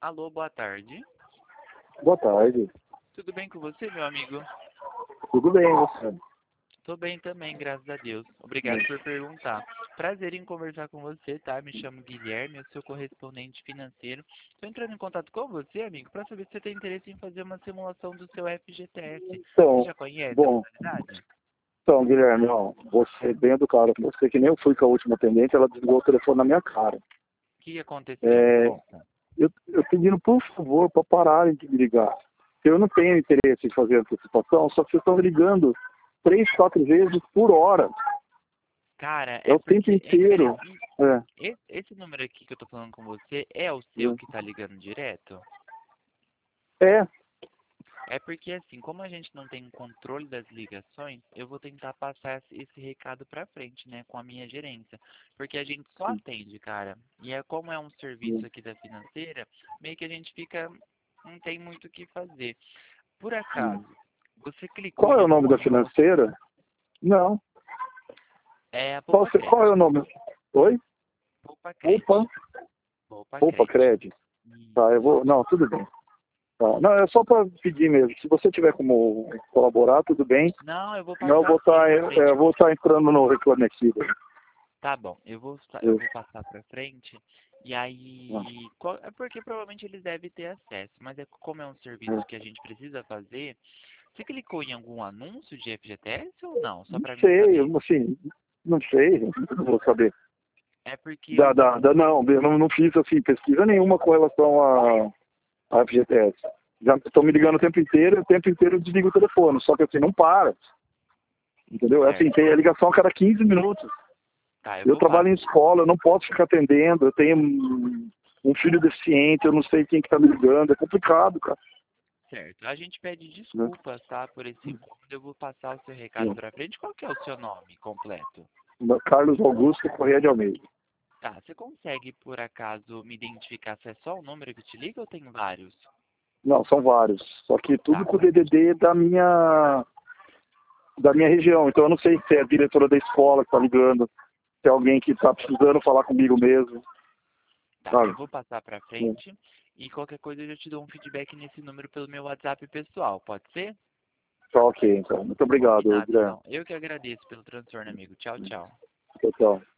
Alô, boa tarde. Boa tarde. Tudo bem com você, meu amigo? Tudo bem, você? Tô bem também, graças a Deus. Obrigado por perguntar. Prazer em conversar com você, tá? Me chamo Guilherme, eu sou correspondente financeiro. Tô entrando em contato com você, amigo, para saber se você tem interesse em fazer uma simulação do seu FGTS. Você Então, já conhece a bom, modalidade? então, Guilherme, ó, você é bem educado com você, que nem eu fui com a última atendente, ela desligou o telefone na minha cara. O que aconteceu? Me É, conta. eu pedindo, por favor, para pararem de me ligar. Eu não tenho interesse em fazer antecipação, só que vocês estão me ligando 3, 4 vezes por hora. Cara, É é o tempo porque inteiro. É, esse número aqui que eu tô falando com você é o seu que tá ligando direto? é, É porque assim, como a gente não tem um controle das ligações, eu vou tentar passar esse recado pra frente, né, com a minha gerência. Porque a gente só atende, cara. E é como é um serviço aqui da financeira, meio que a gente fica, não tem muito o que fazer. Por acaso, você clicou qual em é o nome algum da anúncio? financeira? Não. É a Qual, Poupa qual é o Crédito. nome? Oi? Poupa Opa, Crédito. Poupa opa, Crédito. crédito. Tá, eu vou. Não, tudo bem. Tá. Não, é só para pedir mesmo. Se você tiver como colaborar, tudo bem. Não, eu vou Não, passar sim pra frente. eu vou estar entrando no Reclame Aqui. Tá bom, eu Eu- vou passar pra frente. E aí, é porque provavelmente eles devem ter acesso, mas é como é um serviço que a gente precisa fazer. Você clicou em algum anúncio de FGTS ou não? Só Não pra mim sei, saber. assim, não sei, não vou saber. É porque o Não, eu não fiz assim, pesquisa nenhuma com relação a FGTS. Já estão me ligando o tempo inteiro eu desligo o telefone, só que assim, não para. Entendeu? É assim, certo. tem a ligação a cada 15 minutos. Tá, eu Eu vou trabalho passar. em escola, eu não posso ficar atendendo, eu tenho um filho deficiente, eu não sei quem que tá me ligando, é complicado, cara. Certo. A gente pede Né? desculpas, tá, por esse incômodo. Eu vou passar o seu recado pra frente. Qual que é o seu nome completo? Carlos Augusto Correia de Almeida. Tá, você consegue, por acaso, me identificar se é só o número que te liga ou tem vários? Não, são vários. Só que tudo Tá, com o DDD da minha região. Então eu não sei se é a diretora da escola que está ligando, se é alguém que está precisando falar comigo mesmo. tá, Sabe? eu vou passar pra frente e qualquer coisa eu já te dou um feedback nesse número pelo meu WhatsApp pessoal, pode ser? Tá ok, então. Muito obrigado, Combinado, Guilherme. então. Eu que agradeço pelo transtorno, amigo. Tchau, tchau. Tchau, tchau.